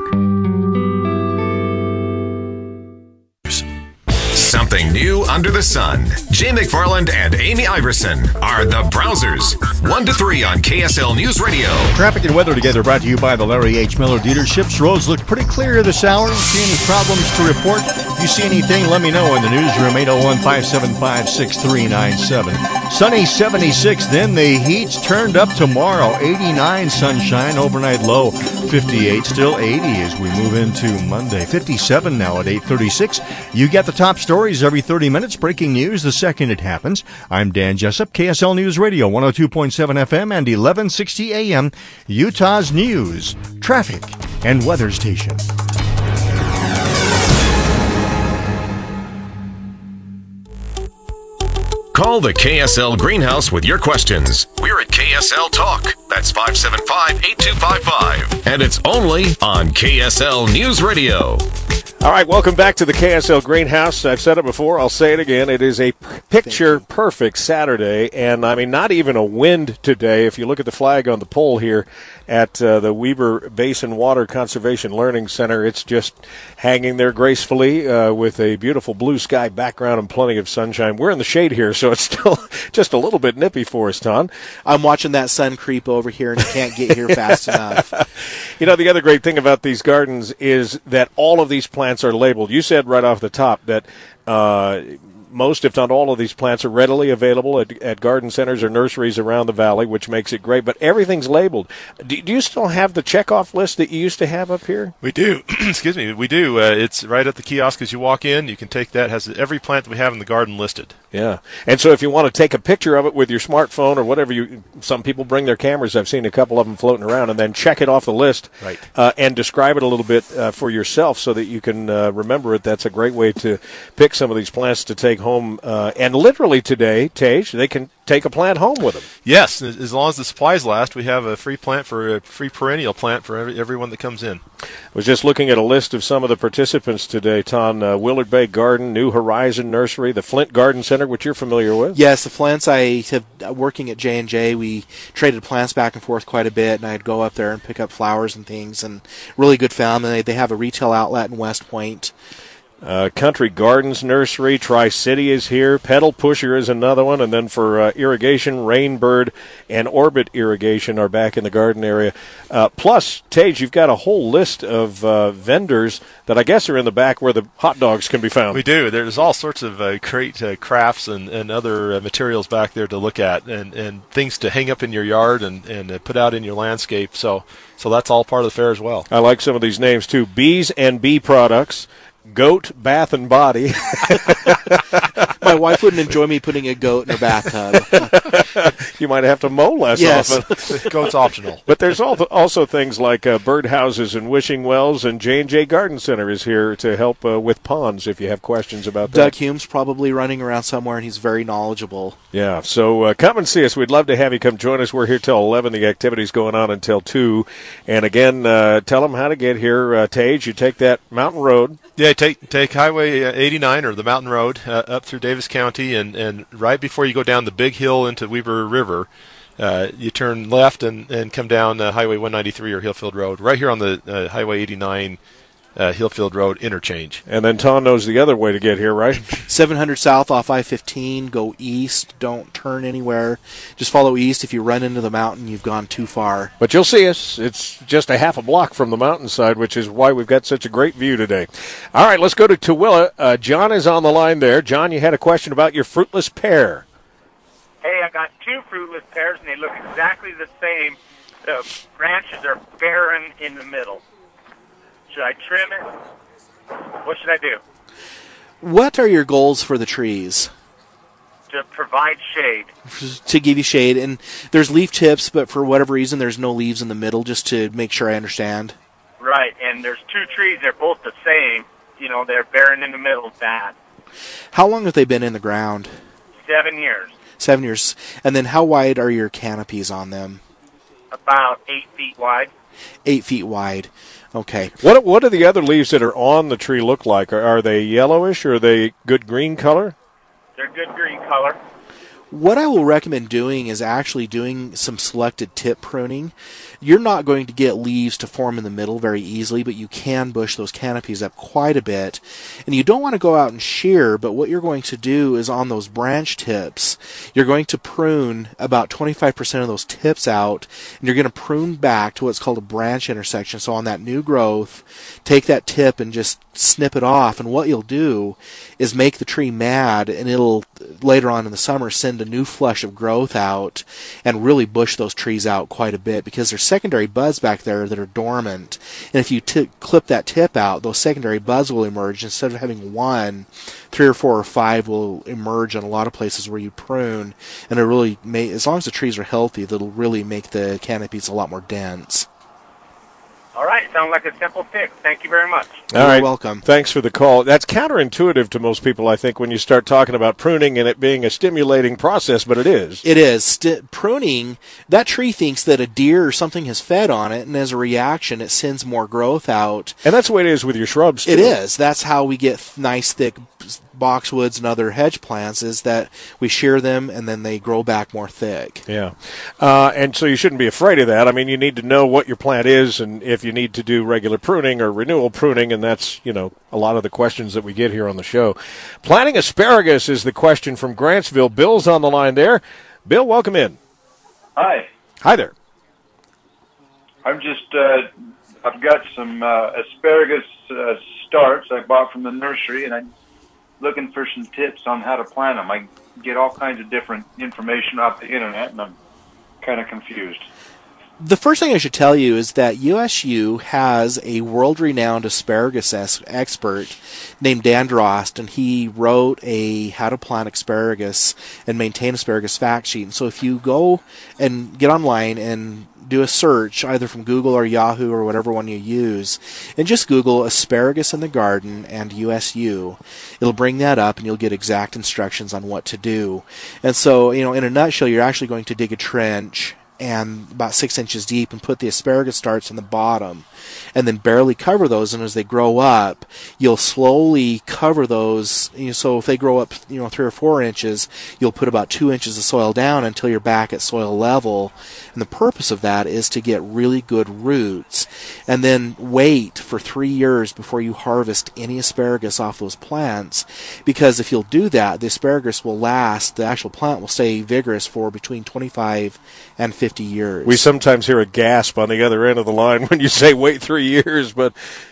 Something new under the sun. Jay McFarland and Amy Iverson are the Browsers. 1 to 3 on KSL News Radio. Traffic and weather together brought to you by the Larry H. Miller dealerships. Roads look pretty clear this hour. See any problems to report? If you see anything, let me know in the newsroom, 801-575-6397. Sunny 76, then the heat's turned up tomorrow. 89 sunshine, overnight low 58, still 80 as we move into Monday. 57 now at 8:36. You get the top stories every 30 minutes, breaking news the second it happens. I'm Dan Jessup, KSL News Radio, 102.7 FM and 1160 AM, Utah's news, traffic, and weather station. Call the KSL Greenhouse with your questions. We're at KSL Talk. That's 575-8255. And it's only on KSL News Radio. All right, welcome back to the KSL Greenhouse. I've said it before, I'll say it again. It is a picture-perfect Saturday, and I mean, not even a wind today. If you look at the flag on the pole here at the Weber Basin Water Conservation Learning Center, it's just hanging there gracefully with a beautiful blue sky background and plenty of sunshine. We're in the shade here, so it's still just a little bit nippy for us, Ton. I'm watching that sun creep over here, and I can't get here fast enough. You know, the other great thing about these gardens is that all of these plants are labeled. You said right off the top that most, if not all, of these plants are readily available at garden centers or nurseries around the valley, which makes it great. But everything's labeled. Do you still have the checkoff list that you used to have up here? We do. Excuse me. We do. It's right at the kiosk as you walk in. You can take that. It has every plant that we have in the garden listed. Yeah. And so if you want to take a picture of it with your smartphone or whatever, some people bring their cameras. I've seen a couple of them floating around, and then check it off the list, right, and describe it a little bit for yourself so that you can remember it. That's a great way to pick some of these plants to take home. And literally today, Tage, they can take a plant home with them. Yes, as long as the supplies last, we have a free perennial plant for everyone that comes in. I was just looking at a list of some of the participants today, Ton. Willard Bay Garden, New Horizon Nursery, the Flint Garden Center, which you're familiar with. Yes, the Flints. I have working at J&J. We traded plants back and forth quite a bit, and I'd go up there and pick up flowers and things, and really good family. They have a retail outlet in West Point. Country Gardens Nursery, Tri-City is here. Pedal Pusher is another one. And then for irrigation, Rainbird and Orbit Irrigation are back in the garden area. Plus, Tage, you've got a whole list of vendors that I guess are in the back where the hot dogs can be found. We do. There's all sorts of great crafts and other materials back there to look at and things to hang up in your yard and put out in your landscape. So that's all part of the fair as well. I like some of these names, too. Bees and Bee Products. Goat, Bath, and Body. My wife wouldn't enjoy me putting a goat in her bathtub. You might have to mow less often. Goat's optional. But there's also things like birdhouses and wishing wells, and J&J Garden Center is here to help with ponds if you have questions about that. Doug Hume's probably running around somewhere, and he's very knowledgeable. Yeah, so come and see us. We'd love to have you come join us. We're here till 11. The activity's going on until 2. And again, tell them how to get here. Tage, you take that mountain road. Yeah, take Highway 89 or the mountain road up through Davis County, and right before you go down the big hill into Weber River, you turn left and come down Highway 193 or Hillfield Road, right here on the Highway 89 Hillfield Road interchange. And then Tom knows the other way to get here, right? 700 south off I-15, go east, don't turn anywhere. Just follow east. If you run into the mountain, you've gone too far. But you'll see us. It's just a half a block from the mountainside, which is why we've got such a great view today. All right, let's go to Tooele. John is on the line there. John, you had a question about your fruitless pear. Hey, I got 2 fruitless pears, and they look exactly the same. The branches are barren in the middle. Should I trim it? What should I do? What are your goals for the trees? To provide shade. To give you shade. And there's leaf tips, but for whatever reason, there's no leaves in the middle, just to make sure I understand. Right, and there's 2 trees. They're both the same. You know, they're barren in the middle, bad. How long have they been in the ground? 7 years. 7 years. And then how wide are your canopies on them? About 8 feet wide. 8 feet wide. Okay. What do the other leaves that are on the tree look like? Are they yellowish or are they good green color? They're good green color. What I will recommend doing is actually doing some selected tip pruning. You're not going to get leaves to form in the middle very easily, but you can bush those canopies up quite a bit. And you don't want to go out and shear, but what you're going to do is on those branch tips, you're going to prune about 25% of those tips out, and you're going to prune back to what's called a branch intersection. So on that new growth, take that tip and just snip it off, and what you'll do is make the tree mad, and it'll later on in the summer send a new flush of growth out and really bush those trees out quite a bit, because there's secondary buds back there that are dormant, and if you clip that tip out, those secondary buds will emerge. Instead of having 1, 3 or 4 or 5 will emerge in a lot of places where you prune, and it really as long as the trees are healthy, that'll really make the canopies a lot more dense. All right, sounds like a simple fix. Thank you very much. All right. Welcome. Thanks for the call. That's counterintuitive to most people, I think, when you start talking about pruning and it being a stimulating process, but it is. It is. Pruning, that tree thinks that a deer or something has fed on it, and as a reaction, it sends more growth out. And that's the way it is with your shrubs, too. It is. That's how we get nice, thick boxwoods and other hedge plants, is that we shear them and then they grow back more thick. Yeah. And so you shouldn't be afraid of that. I mean, you need to know what your plant is and if you need to do regular pruning or renewal pruning, and that's, a lot of the questions that we get here on the show. Planting asparagus is the question from Grantsville. Bill's on the line there. Bill, welcome in. Hi. Hi there. I'm just, I've got some asparagus starts I bought from the nursery, and I'm looking for some tips on how to plant them. I get all kinds of different information off the internet, and I'm kind of confused. The first thing I should tell you is that USU has a world-renowned asparagus expert named Dan Drost, and he wrote a How to Plant Asparagus and Maintain Asparagus fact sheet. And so if you go and get online and do a search, either from Google or Yahoo or whatever one you use, and just Google asparagus in the garden and USU, it'll bring that up and you'll get exact instructions on what to do. And so, in a nutshell, you're actually going to dig a trench and about 6 inches deep and put the asparagus starts in the bottom and then barely cover those, and as they grow up you'll slowly cover those. So if they grow up 3 or 4 inches, you'll put about 2 inches of soil down until you're back at soil level, and the purpose of that is to get really good roots, and then wait for 3 years before you harvest any asparagus off those plants, because if you'll do that, the asparagus will last, the actual plant will stay vigorous for between 25 and 50 years. We sometimes hear a gasp on the other end of the line when you say wait 3 years, but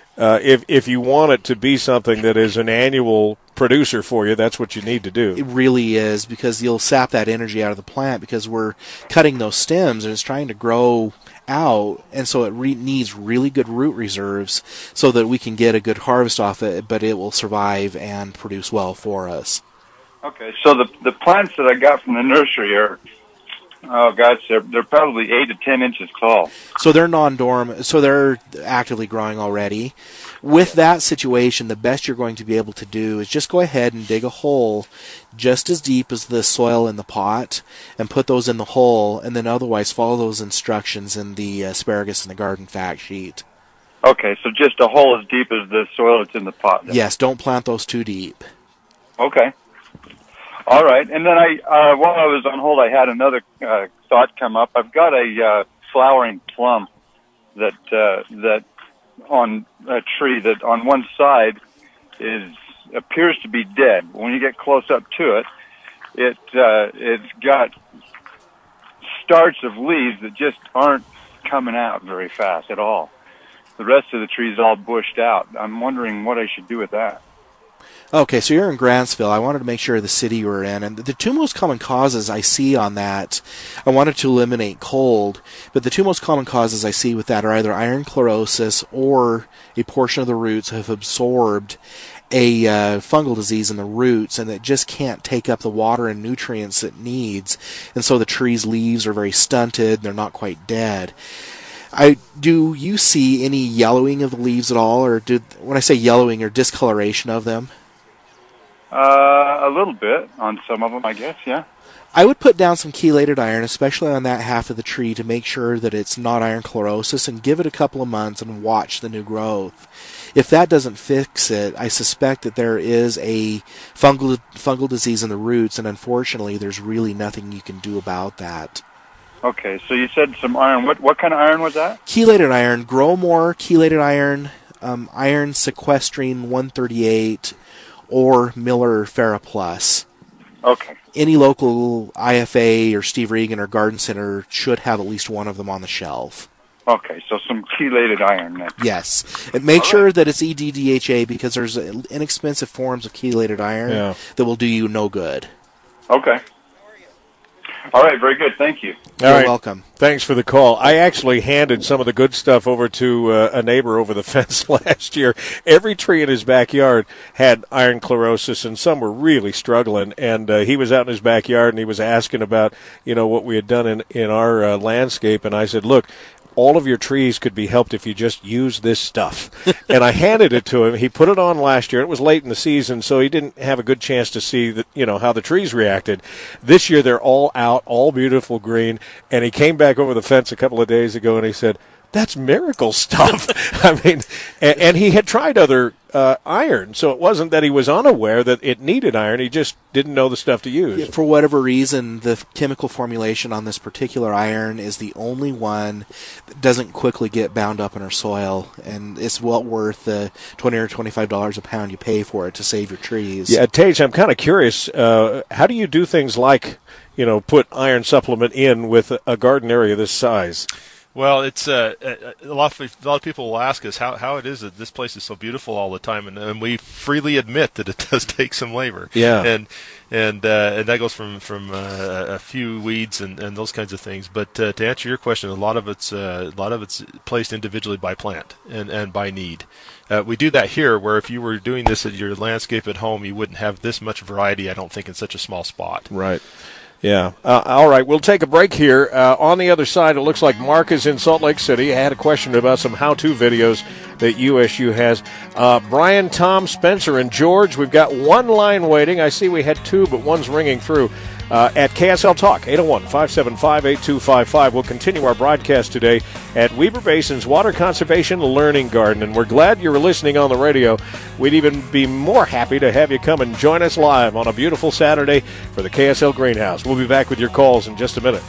if you want it to be something that is an annual producer for you, that's what you need to do. It really is, because you'll sap that energy out of the plant, because we're cutting those stems and it's trying to grow out, and so it needs really good root reserves so that we can get a good harvest off it, but it will survive and produce well for us. Okay, so the plants that I got from the nursery are, oh gosh, they're probably 8 to 10 inches tall. So they're non-dorm, so they're actively growing already. With that situation, the best you're going to be able to do is just go ahead and dig a hole just as deep as the soil in the pot and put those in the hole, and then otherwise follow those instructions in the asparagus in the garden fact sheet. Okay, so just a hole as deep as the soil that's in the pot. Then. Yes, don't plant those too deep. Okay. All right, and then while I was on hold, I had another thought come up. I've got a flowering plum that on a tree that on one side appears to be dead. When you get close up to it, it's got starts of leaves that just aren't coming out very fast at all. The rest of the tree is all bushed out. I'm wondering what I should do with that. Okay, so you're in Grantsville. I wanted to make sure the city you were in. And the two most common causes I see on that, I wanted to eliminate cold, but the two most common causes I see with that are either iron chlorosis or a portion of the roots have absorbed a fungal disease in the roots, and it just can't take up the water and nutrients it needs. And so the tree's leaves are very stunted. They're not quite dead. Do you see any yellowing of the leaves at all, or when I say yellowing, or discoloration of them? A little bit on some of them, I guess, yeah. I would put down some chelated iron, especially on that half of the tree, to make sure that it's not iron chlorosis, and give it a couple of months and watch the new growth. If that doesn't fix it, I suspect that there is a fungal disease in the roots, and unfortunately there's really nothing you can do about that. Okay, so you said some iron. What kind of iron was that? Chelated iron. Growmore chelated iron, iron sequestrine 138, or Miller FerroPlus. Okay. Any local IFA or Steve Regan or garden center should have at least one of them on the shelf. Okay, so some chelated iron then. Yes. And make sure that it's EDDHA, because there's inexpensive forms of chelated iron that will do you no good. Okay. All right, very good. Thank you. You're welcome. Thanks for the call. I actually handed some of the good stuff over to a neighbor over the fence last year. Every tree in his backyard had iron chlorosis, and some were really struggling. And he was out in his backyard, and he was asking about, what we had done in our landscape. And I said, look, all of your trees could be helped if you just use this stuff. And I handed it to him. He put it on last year. It was late in the season, so he didn't have a good chance to see how the trees reacted. This year they're all out, all beautiful green, and he came back over the fence a couple of days ago and he said, "That's miracle stuff." I mean, and he had tried other iron, so it wasn't that he was unaware that it needed iron. He just didn't know the stuff to use. Yeah, for whatever reason, the chemical formulation on this particular iron is the only one that doesn't quickly get bound up in our soil, and it's well worth the $20 or $25 a pound you pay for it to save your trees. Yeah, Tage, I'm kind of curious. How do you do things like, put iron supplement in with a garden area this size? Well, it's a lot of people will ask us how it is that this place is so beautiful all the time, and we freely admit that it does take some labor. Yeah, and that goes from a few weeds and those kinds of things. But to answer your question, a lot of it's placed individually by plant and by need. We do that here, where if you were doing this at your landscape at home, you wouldn't have this much variety, I don't think, in such a small spot. Right. Yeah. All right. We'll take a break here. On the other side, it looks like Mark is in Salt Lake City. I had a question about some how-to videos that USU has. Brian, Tom, Spencer, and George, we've got one line waiting. I see we had two, but one's ringing through. At KSL Talk, 801-575-8255. We'll continue our broadcast today at Weber Basin's Water Conservation Learning Garden, and we're glad you're listening on the radio. We'd even be more happy to have you come and join us live on a beautiful Saturday for the KSL Greenhouse. We'll be back with your calls in just a minute.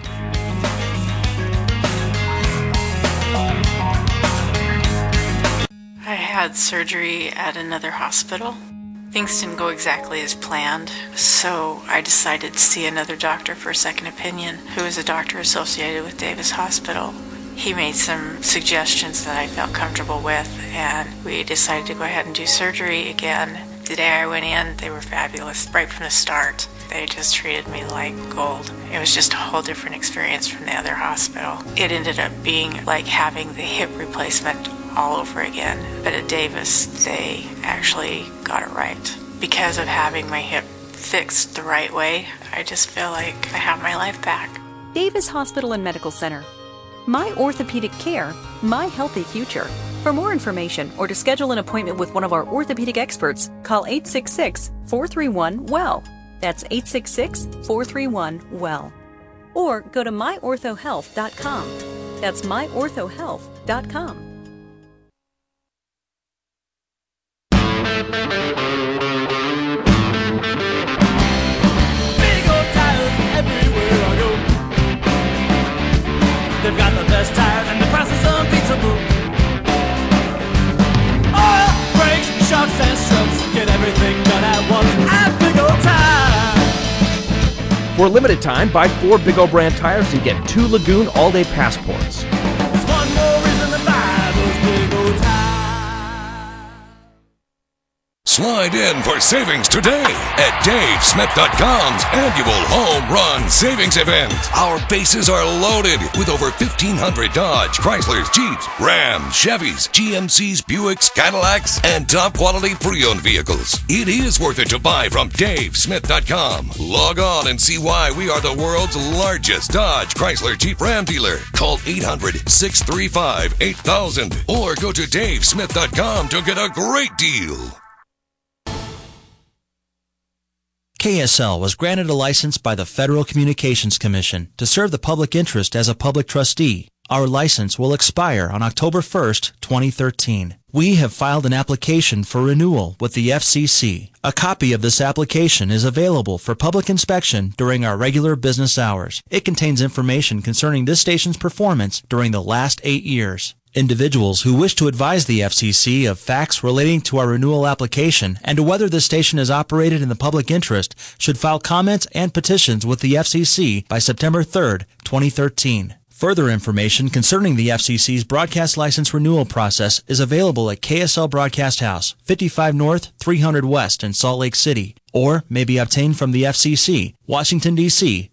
I had surgery at another hospital. Things didn't go exactly as planned, so I decided to see another doctor for a second opinion, who is a doctor associated with Davis Hospital. He made some suggestions that I felt comfortable with, and we decided to go ahead and do surgery again. The day I went in, they were fabulous right from the start. They just treated me like gold. It was just a whole different experience from the other hospital. It ended up being like having the hip replacement all over again. But at Davis, they actually got it right. Because of having my hip fixed the right way, I just feel like I have my life back. Davis Hospital and Medical Center. My orthopedic care, my healthy future. For more information or to schedule an appointment with one of our orthopedic experts, call 866-431-WELL. That's 866-431-WELL. Or go to myorthohealth.com. That's myorthohealth.com. Big old tires everywhere I go. They've got the best tires and the price is unbeatable. Oil, brakes, shocks and struts, get everything done at once at Big Old Tire. For a limited time, buy 4 Big O brand tires and get 2 Lagoon all-day passports. There's one more reason to buy those Big Old Tires. Slide in for savings today at DaveSmith.com's annual Home Run Savings Event. Our bases are loaded with over 1,500 Dodge, Chryslers, Jeeps, Rams, Chevys, GMCs, Buicks, Cadillacs, and top-quality pre-owned vehicles. It is worth it to buy from DaveSmith.com. Log on and see why we are the world's largest Dodge, Chrysler, Jeep, Ram dealer. Call 800-635-8000 or go to DaveSmith.com to get a great deal. KSL was granted a license by the Federal Communications Commission to serve the public interest as a public trustee. Our license will expire on October 1st, 2013. We have filed an application for renewal with the FCC. A copy of this application is available for public inspection during our regular business hours. It contains information concerning this station's performance during the last 8 years. Individuals who wish to advise the FCC of facts relating to our renewal application and to whether this station is operated in the public interest should file comments and petitions with the FCC by September 3rd, 2013. Further information concerning the FCC's broadcast license renewal process is available at KSL Broadcast House, 55 North, 300 West in Salt Lake City, or may be obtained from the FCC, Washington, D.C.,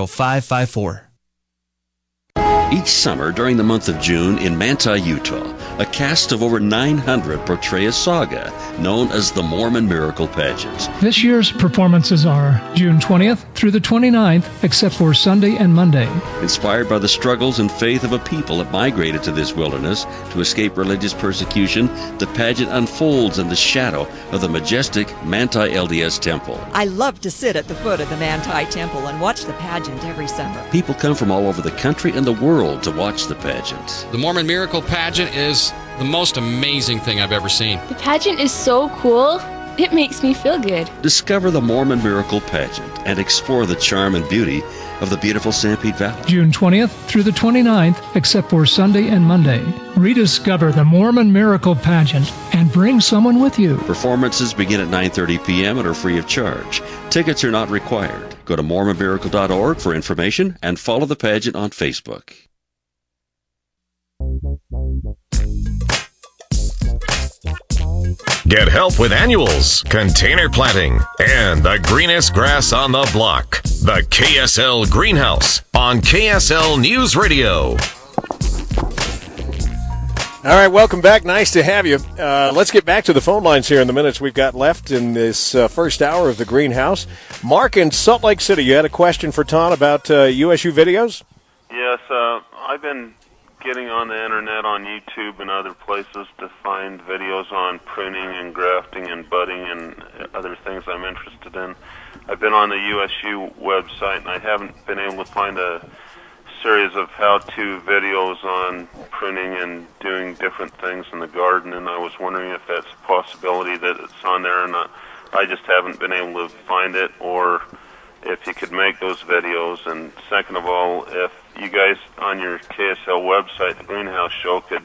20554. Each summer during the month of June in Manta, Utah, a cast of over 900 portray a saga known as the Mormon Miracle Pageant. This year's performances are June 20th through the 29th, except for Sunday and Monday. Inspired by the struggles and faith of a people that migrated to this wilderness to escape religious persecution, the pageant unfolds in the shadow of the majestic Manti LDS Temple. I love to sit at the foot of the Manti Temple and watch the pageant every summer. People come from all over the country and the world to watch the pageant. The Mormon Miracle Pageant is the most amazing thing I've ever seen. The pageant is so cool. It makes me feel good. Discover the Mormon Miracle Pageant and explore the charm and beauty of the beautiful Sanpete Valley. June 20th through the 29th, except for Sunday and Monday. Rediscover the Mormon Miracle Pageant and bring someone with you. Performances begin at 9:30 p.m. and are free of charge. Tickets are not required. Go to MormonMiracle.org for information and follow the pageant on Facebook. Get help with annuals, container planting, and the greenest grass on the block. The KSL Greenhouse on KSL News Radio. All right, welcome back. Nice to have you. Let's get back to the phone lines here in the minutes we've got left in this first hour of the Greenhouse. Mark in Salt Lake City, you had a question for Ton about USU videos? Yes, I've been getting on the internet on YouTube and other places to find videos on pruning and grafting and budding and other things I'm interested in. I've been on the USU website and I haven't been able to find a series of how-to videos on pruning and doing different things in the garden, and I was wondering if that's a possibility that it's on there or not. I just haven't been able to find it, or if you could make those videos. And second of all, if you guys on your KSL website, the Greenhouse Show, could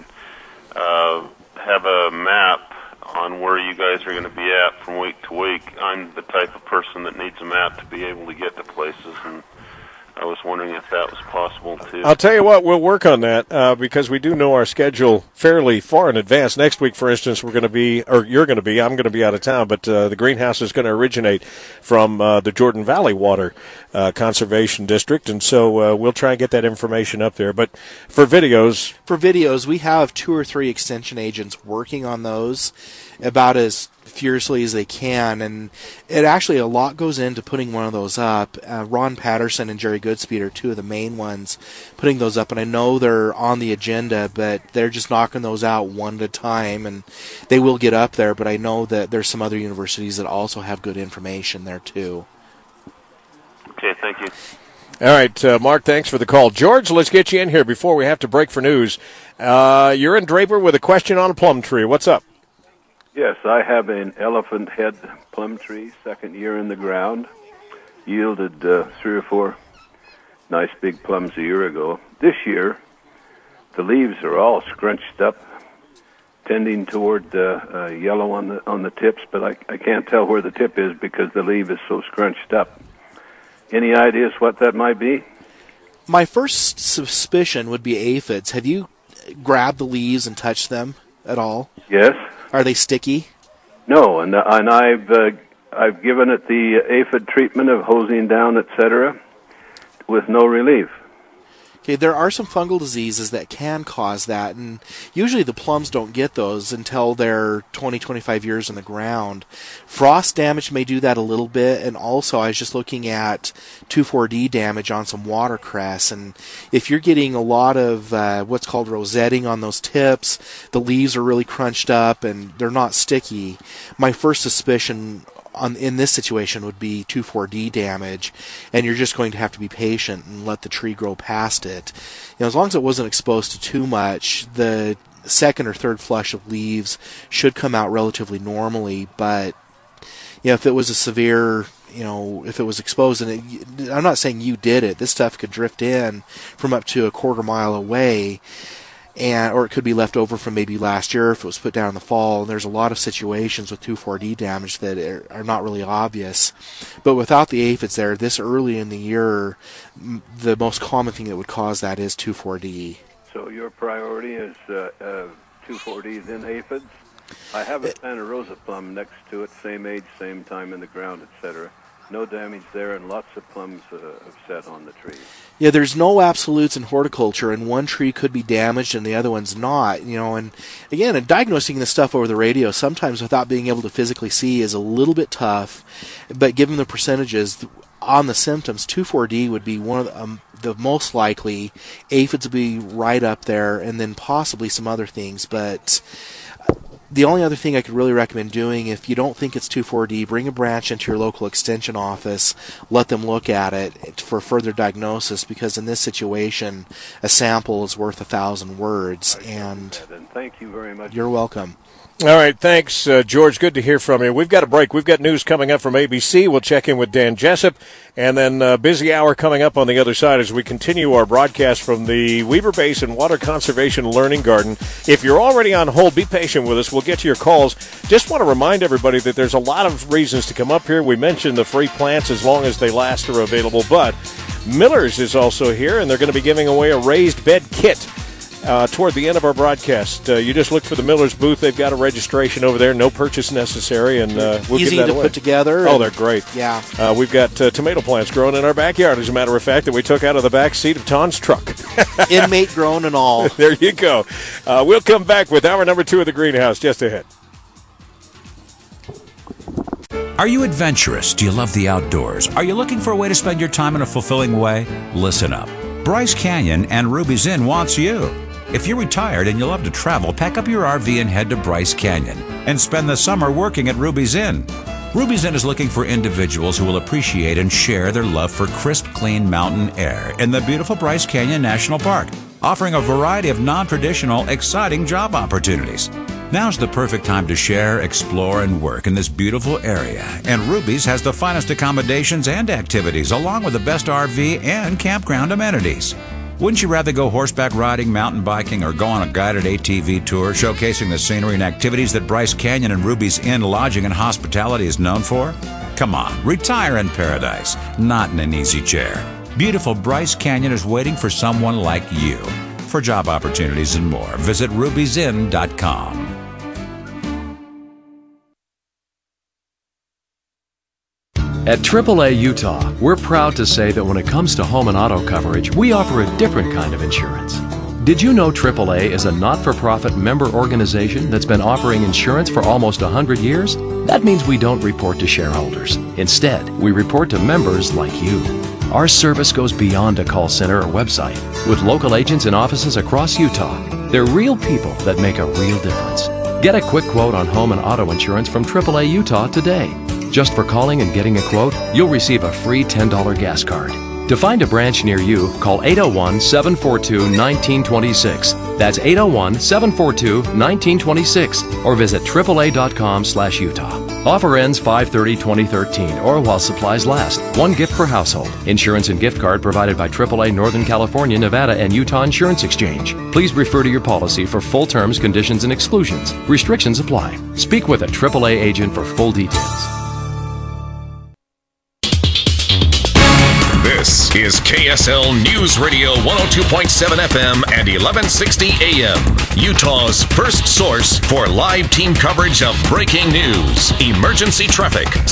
have a map on where you guys are going to be at from week to week. I'm the type of person that needs a map to be able to get to places, and I was wondering if that was possible, too. I'll tell you what, we'll work on that because we do know our schedule fairly far in advance. Next week, for instance, we're going to be, or you're going to be, I'm going to be out of town, but the Greenhouse is going to originate from the Jordan Valley Water Conservation District, and so we'll try and get that information up there. But for videos... For videos, we have 2 or 3 extension agents working on those about as furiously as they can, and it actually, a lot goes into putting one of those up. Ron Patterson and Jerry Goodspeed are 2 of the main ones putting those up, and I know they're on the agenda, but they're just knocking those out one at a time, and they will get up there, but I know that there's some other universities that also have good information there too. Okay, thank you. All right, Mark, thanks for the call. George, let's get you in here before we have to break for news. You're in Draper with a question on a plum tree. What's up? Yes, I have an elephant head plum tree, second year in the ground. Yielded 3 or 4 nice big plums a year ago. This year, the leaves are all scrunched up, tending toward yellow on the tips, but I can't tell where the tip is because the leaf is so scrunched up. Any ideas what that might be? My first suspicion would be aphids. Have you grabbed the leaves and touched them at all? Yes. Are they sticky? No, and I've given it the aphid treatment of hosing down, etc., with no relief. Okay, there are some fungal diseases that can cause that, and usually the plums don't get those until they're 20, 25 years in the ground. Frost damage may do that a little bit, and also I was just looking at 2,4-D damage on some watercress, and if you're getting a lot of what's called rosetting on those tips, the leaves are really crunched up and they're not sticky, my first suspicion in this situation would be 2,4-D damage, and you're just going to have to be patient and let the tree grow past it. You know, as long as it wasn't exposed to too much, the second or third flush of leaves should come out relatively normally, but you know, if it was a severe, you know, if it was exposed, and I'm not saying you did it, this stuff could drift in from up to a quarter mile away, or it could be left over from maybe last year if it was put down in the fall. And there's a lot of situations with 2,4-D damage that are not really obvious. But without the aphids there, this early in the year, the most common thing that would cause that is 2,4-D. So your priority is 2,4-D, then aphids? I have a Santa Rosa plum next to it, same age, same time in the ground, etc. no damage there, and lots of plums have set on the tree. Yeah, there's no absolutes in horticulture, and one tree could be damaged and the other one's not. And again, diagnosing this stuff over the radio sometimes without being able to physically see is a little bit tough. But given the percentages on the symptoms, 2,4-D would be one of the most likely. Aphids would be right up there, and then possibly some other things. But the only other thing I could really recommend doing, if you don't think it's 2,4-D, bring a branch into your local extension office, let them look at it for further diagnosis, because in this situation, a sample is worth 1,000 words. And thank you very much. You're welcome. All right, thanks, George. Good to hear from you. We've got a break. We've got news coming up from ABC. We'll check in with Dan Jessup, and then busy hour coming up on the other side as we continue our broadcast from the Weber Basin Water Conservation Learning Garden. If you're already on hold, be patient with us. We'll get to your calls. Just want to remind everybody that there's a lot of reasons to come up here. We mentioned the free plants, as long as they last, are available, but Miller's is also here, and they're going to be giving away a raised bed kit toward the end of our broadcast. You just look for the Miller's booth. They've got a registration over there, no purchase necessary, and we'll easy give that to away. Put together. Oh, they're great. Yeah. We've got tomato plants growing in our backyard, as a matter of fact, that we took out of the back seat of Ton's truck. Inmate grown and all. There you go. We'll come back with hour number 2 of the Greenhouse just ahead. Are you adventurous? Do you love the outdoors? Are you looking for a way to spend your time in a fulfilling way? Listen up. Bryce Canyon and Ruby's Inn wants you. If you're retired and you love to travel, pack up your RV and head to Bryce Canyon and spend the summer working at Ruby's Inn. Ruby's Inn is looking for individuals who will appreciate and share their love for crisp, clean mountain air in the beautiful Bryce Canyon National Park, offering a variety of non-traditional, exciting job opportunities. Now's the perfect time to share, explore, and work in this beautiful area, and Ruby's has the finest accommodations and activities, along with the best RV and campground amenities. Wouldn't you rather go horseback riding, mountain biking, or go on a guided ATV tour showcasing the scenery and activities that Bryce Canyon and Ruby's Inn Lodging and Hospitality is known for? Come on, retire in paradise, not in an easy chair. Beautiful Bryce Canyon is waiting for someone like you. For job opportunities and more, visit rubysinn.com. At AAA Utah, we're proud to say that when it comes to home and auto coverage, we offer a different kind of insurance. Did you know AAA is a not-for-profit member organization that's been offering insurance for almost 100 years? That means we don't report to shareholders. Instead, we report to members like you. Our service goes beyond a call center or website. With local agents in offices across Utah, they're real people that make a real difference. Get a quick quote on home and auto insurance from AAA Utah today. Just for calling and getting a quote, you'll receive a free $10 gas card. To find a branch near you, call 801-742-1926. That's 801-742-1926. Or visit AAA.com/Utah. Offer ends 5/30/2013 or while supplies last. One gift per household. Insurance and gift card provided by AAA Northern California, Nevada, and Utah Insurance Exchange. Please refer to your policy for full terms, conditions, and exclusions. Restrictions apply. Speak with a AAA agent for full details. This is KSL News Radio 102.7 FM and 1160 AM, Utah's first source for live team coverage of breaking news, emergency traffic,